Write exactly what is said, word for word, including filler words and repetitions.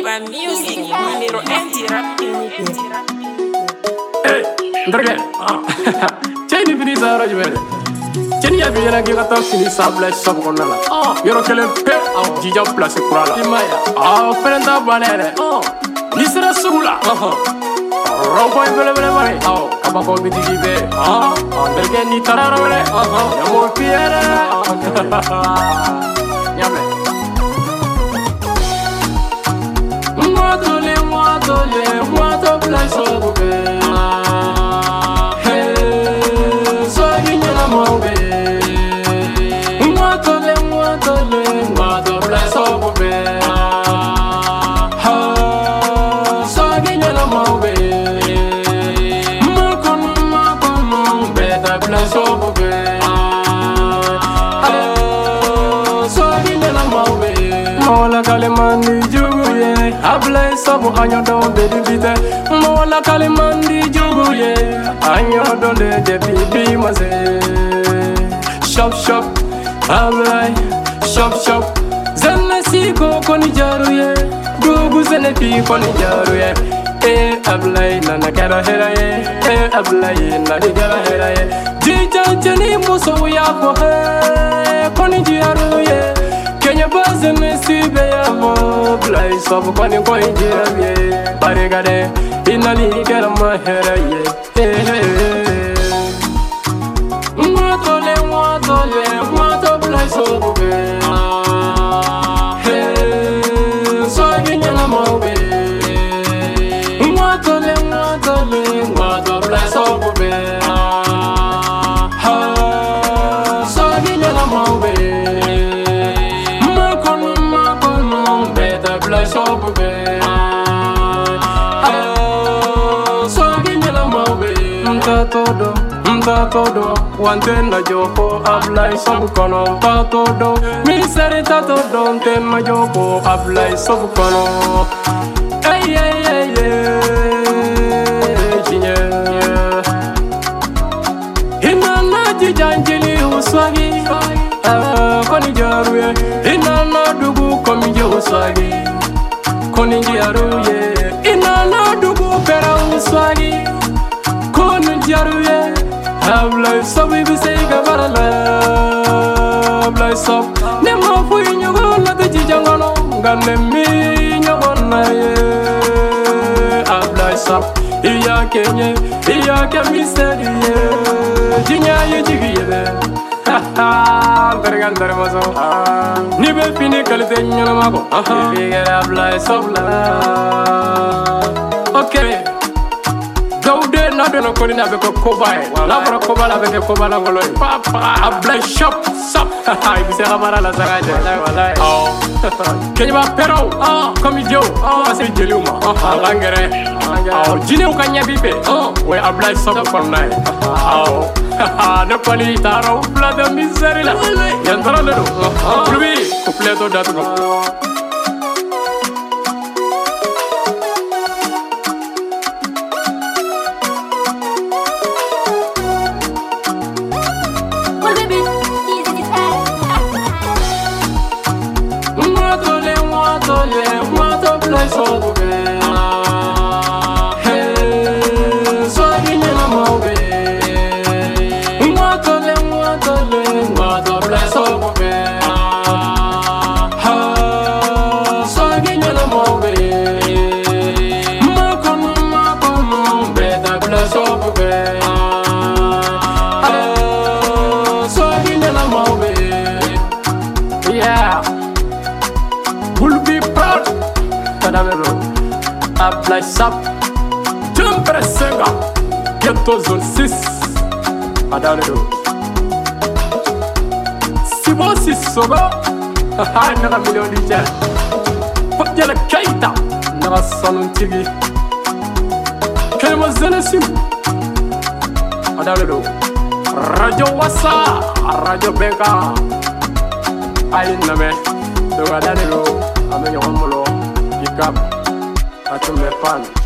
Viva Music, numero Entira. Hey, ndarge. Cey ni fini sa radio mele. Cey ya bi yana ki ka ta fini sa bla sab ko nala. Yoro kelen pe jija place kura la. Imaya. Ah, ferenta banere. Ni sera sugula. Rompo bele bele mare. Kaba ko bi digi be. Ah, ndarge ni tarara bele. Ya mo piera. Nyame. Mwatole mwatole mwato place obuke. Mola kalimandi juguye, ablay sabu anyo don de dibite. Mola kalimandi juguye, anyo don de debi maze. Shop shop, ablay, shop shop. Zene siko koni jaruye, gugu zene pi koni jaruye. Eh ablay nana kera hera ye, eh ablay nana kera hera ye. Jija jeni muso ya ko he, koni jaruye. Kenya baze nesibe ya mo blai sobu kwani kwa injira ye barigade inali kera mahera ye mwatole mwatole mwato blai sobu be so ginyana mo be mwatole mwatole mwato blai sobu be so ginyana mo be todo, mta todo, wantena joko ablay sobu kono, ta todo, miseri ta todo, ntena joko ablay sobu kono. Hey hey hey hey, jinye. Inana jijanjili uswagi, koni jaruye. Inana dugu komi je uswagi, koni jaruye. Inana dugu pera uswagi. Jaruye, ablay sobi bisega barala, ablay sob. Nemo fui nyogo la te jijangono, gane mi nyogo na ye. Ablay sob, iya kenye, iya ke miseri ye. Jinya ye jigi ye be. Ha ha, tergan termoso. Ni be fini kalite nyono mago. Ibi ablay sob la. Okay. Gaude na dono koni na beko kobae la bro koba la beko koba la ngolo papa ablay shop sap ay bise kamara la sagaje wallahi oh kenya ba pero ah comme dio ah c'est jeluma ah langere ah jine u kanya bibe oh we ablay shop for night ah no koni taro pla de miseria la yandara do plubi completo datu sobu be hey so ginyana mo be mwatole mwatole mwatole sobu be ha so ginyana mo be makono makono be da bla sobu be ha so ginyana mo be yeah will be proud. Ablay sap, jumper senga, ghetto zone six. Adalero. Si bon si soba, ha naga million di jen. Pajala kaita, naga salon tigi. Kelma zenesim. Adalero. Radio wasa, radio benga. Ay name, do adalero. Amenyo molo. Pick up, I told my fan.